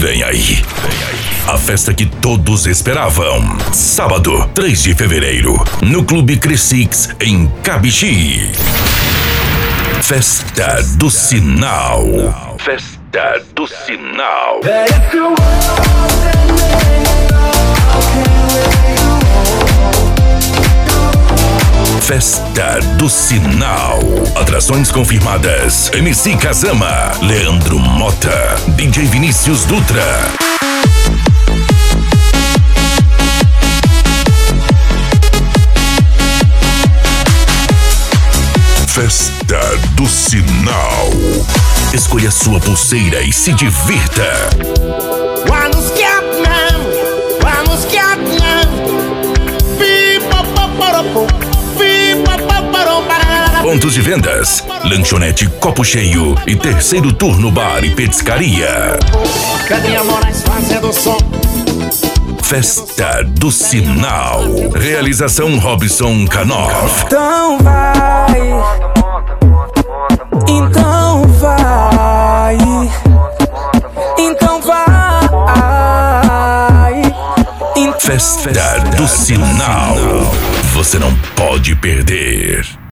Vem aí. A festa que todos esperavam. Sábado, 3 de fevereiro, no Clube Crescix, em Cabixi. Festa do Sinal. Festa do Sinal. Festa do Sinal. Atrações confirmadas: MC Kazama, Leandro Mota, DJ Vinícius Dutra. Festa do Sinal. Escolha sua pulseira e se divirta. Pontos de vendas: lanchonete Copo Cheio e Terceiro Turno Bar e Petiscaria. Festa do Sinal. Realização Robson Canoff. Então vai. Então vai. Então vai. Festa do Sinal. Você não pode perder.